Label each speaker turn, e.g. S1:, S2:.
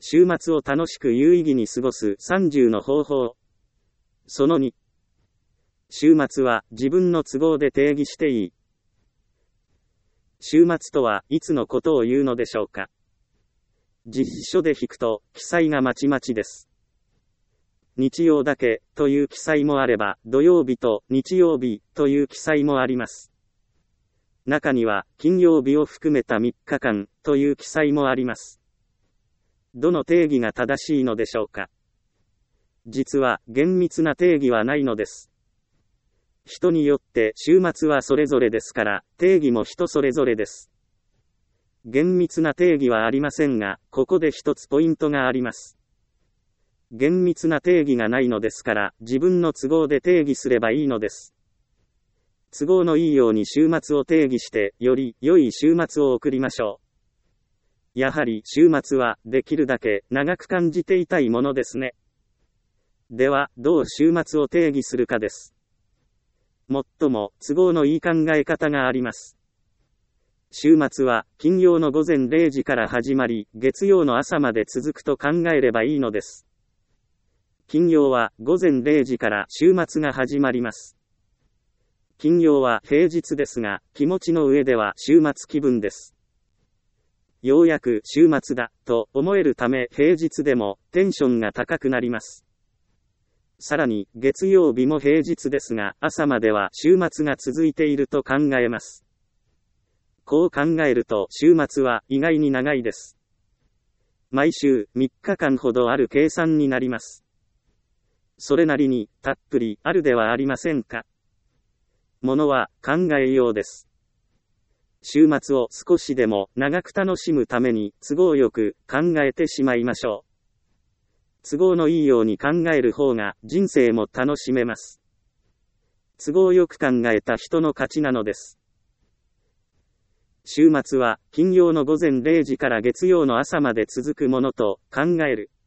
S1: 週末を楽しく有意義に過ごす30の方法。その2。週末は自分の都合で定義していい。週末とはいつのことを言うのでしょうか。辞書で引くと、記載がまちまちです。日曜だけという記載もあれば、土曜日と日曜日という記載もあります。中には、金曜日を含めた3日間という記載もあります。どの定義が正しいのでしょうか。実は、厳密な定義はないのです。人によって週末はそれぞれですから、定義も人それぞれです。厳密な定義はありませんが、ここで一つポイントがあります。厳密な定義がないのですから、自分の都合で定義すればいいのです。都合のいいように週末を定義して、より良い週末を送りましょう。やはり週末はできるだけ長く感じていたいものですね。では、どう週末を定義するかです。最も都合のいい考え方があります。週末は金曜の午前0時から始まり、月曜の朝まで続くと考えればいいのです。金曜は午前0時から週末が始まります。金曜は平日ですが、気持ちの上では週末気分です。ようやく週末だと思えるため平日でもテンションが高くなります。さらに月曜日も平日ですが朝までは週末が続いていると考えます。こう考えると週末は意外に長いです。毎週3日間ほどある計算になります。それなりにたっぷりあるではありませんか。ものは考えようです。週末を少しでも長く楽しむために都合よく考えてしまいましょう。都合のいいように考える方が人生も楽しめます。都合よく考えた人の勝ちなのです。週末は金曜の午前0時から月曜の朝まで続くものと考える。